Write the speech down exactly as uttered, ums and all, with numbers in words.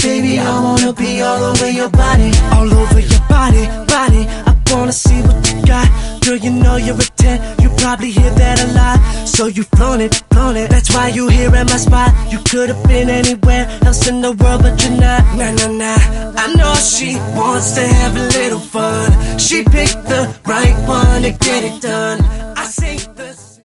baby, I wanna be all over your body, all over your body, body. I wanna see what you got. Girl, you know you're a ten, you probably hear that a lot. So you flown it, flown it, that's why you here at my spot. You could've been anywhere else in the world, but you're not. Nah, nah, nah, I know she wants to have a little fun. She picked the right one to get it done.